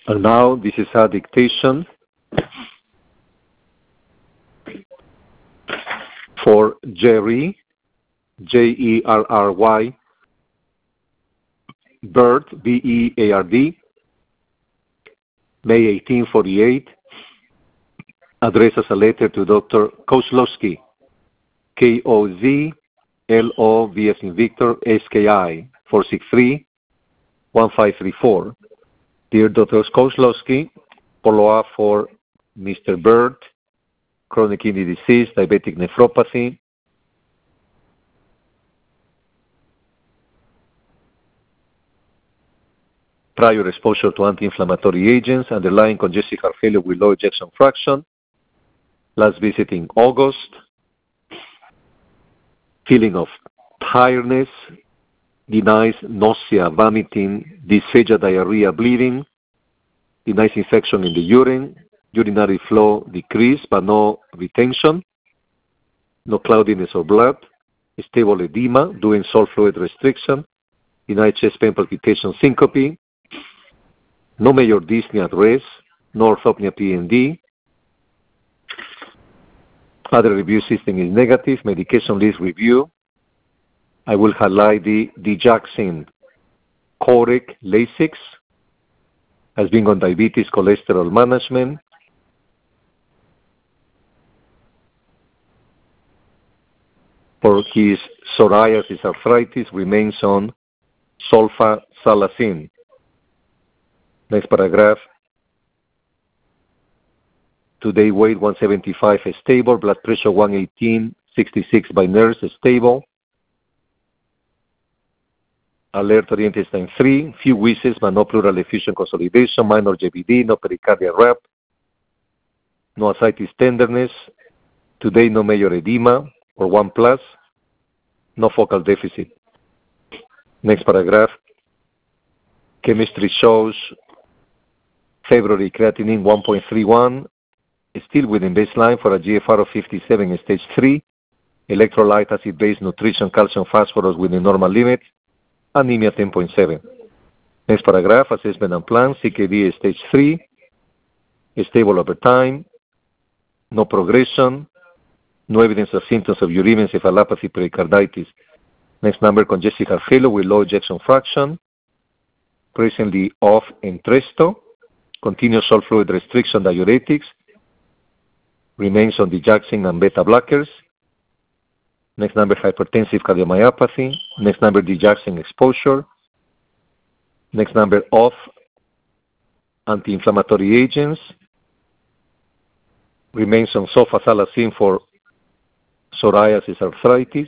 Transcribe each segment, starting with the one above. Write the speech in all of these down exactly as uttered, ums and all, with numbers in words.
And now this is a dictation for Jerry, J E R R Y, Bird, B E A R D, May eighteen forty-eight, addressed as a letter to Doctor Kozlowski, K O Z L O V as in Victor, S K I, four six three, one five three four. Dear Doctor Kozlowski, follow-up for Mister Bird, chronic kidney disease, diabetic nephropathy, prior exposure to anti-inflammatory agents, underlying congestive heart failure with low ejection fraction, last visit in August, feeling of tiredness, denies nausea, vomiting, dysphagia, diarrhea, bleeding, denies infection in the urine, urinary flow decreased but no retention, no cloudiness of blood, stable edema, doing salt fluid restriction, denied chest pain, palpitation, syncope, no major dyspnea at rest, no orthopnea P N D. Other review system is negative. Medication list review. I will highlight the digoxin, Corec, Lasix, has been on diabetes, cholesterol management. For his psoriasis arthritis, remains on sulfasalazine. Next paragraph. Today weight one seventy-five is stable, blood pressure one eighteen, sixty-six by nurse is stable. Alert oriented time three, few wheezes but no pleural effusion consolidation, minor J B D, no pericardial rap, no ascites tenderness. Today no major edema or one plus, no focal deficit. Next paragraph. Chemistry shows February creatinine one point three one, still within baseline for a G F R of fifty-seven in stage three, electrolyte acid-based nutrition, calcium, phosphorus within normal limits, anemia ten point seven. Next paragraph, assessment and plan, C K D is stage three, stable over time, no progression, no evidence of symptoms of uremia, encephalopathy, pericarditis. Next number, congestive heart failure with low ejection fraction, presently off Entresto, continuous salt fluid restriction, diuretics, remains on digoxin and beta blockers. Next number, hypertensive cardiomyopathy. Next number, digoxin exposure. Next number, off anti-inflammatory agents. Remains on sulfasalazine for psoriasis arthritis.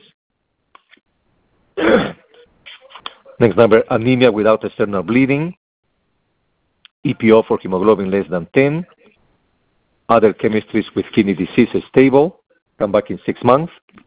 Next number, anemia without external bleeding. E P O for hemoglobin less than ten. Other chemistries with kidney disease is stable. Come back in six months.